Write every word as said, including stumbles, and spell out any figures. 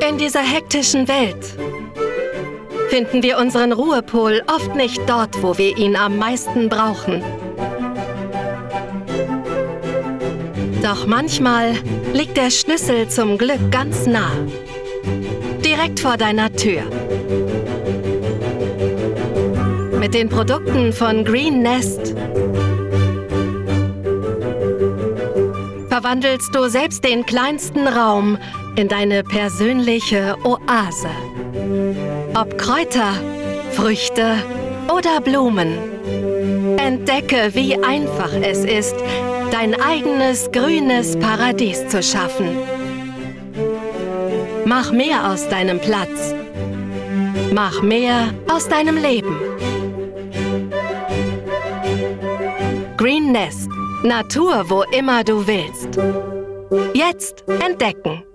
In dieser hektischen Welt finden wir unseren Ruhepol oft nicht dort, wo wir ihn am meisten brauchen. Doch manchmal liegt der Schlüssel zum Glück ganz nah. Direkt vor deiner Tür. Mit den Produkten von Green Nest verwandelst du selbst den kleinsten Raum in deine persönliche Oase. Ob Kräuter, Früchte oder Blumen. Entdecke, wie einfach es ist, dein eigenes grünes Paradies zu schaffen. Mach mehr aus deinem Platz. Mach mehr aus deinem Leben. Green Nest. Natur, wo immer du willst. Jetzt entdecken.